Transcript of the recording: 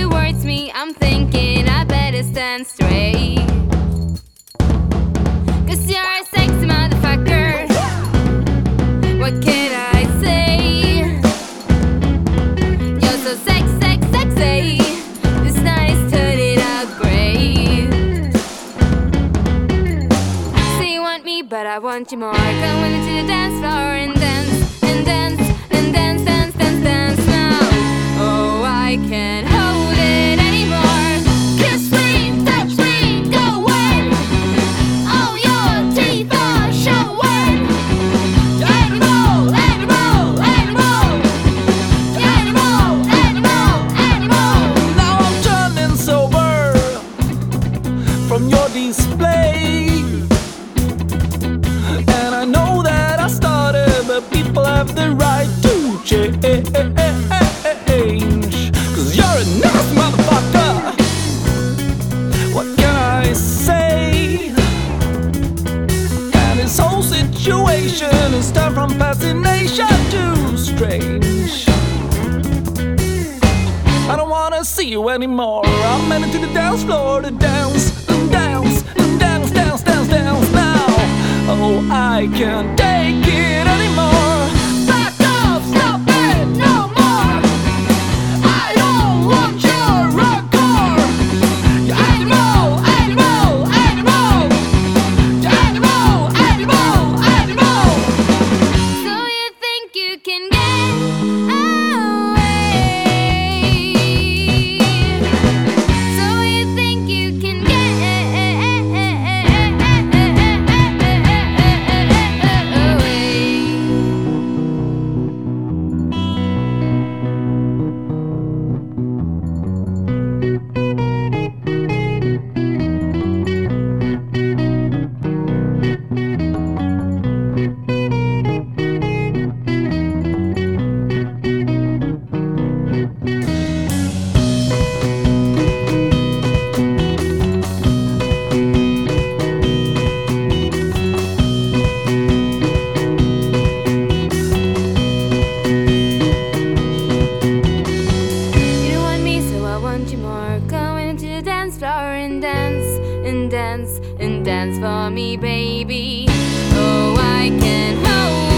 towards me, I'm thinking I better stand straight. 'Cause you're a sexy motherfucker. What can I say? You're so sexy. This night is turning out great. Say you want me, but I want you more. Come with me to the dance floor and dance, and dance, and dance, dance, dance, dance now. Oh, I can't hold it anymore. Kiss me, touch me, go away. Oh, your teeth are showing. Animal, animal, animal. Animal, animal, animal. Now I'm turning sober from your display, and I know that I started, but people have the right to change. 'Cause you're a nice motherfucker. What can I say? And this whole situation is turned from fascination to strange. I don't wanna see you anymore. I'm heading to the dance floor to dance, and dance, and dance, dance, dance, dance now. Oh, I can't take it anymore. Back off, stop it, no more. I don't want your record. You animal, animal, animal. You animal, animal, animal. So you think you can get away? So you think you can get away? You don't want me, so I want you more. Going to the dance floor and dance, and dance, and dance for me, baby. Oh, I can't hold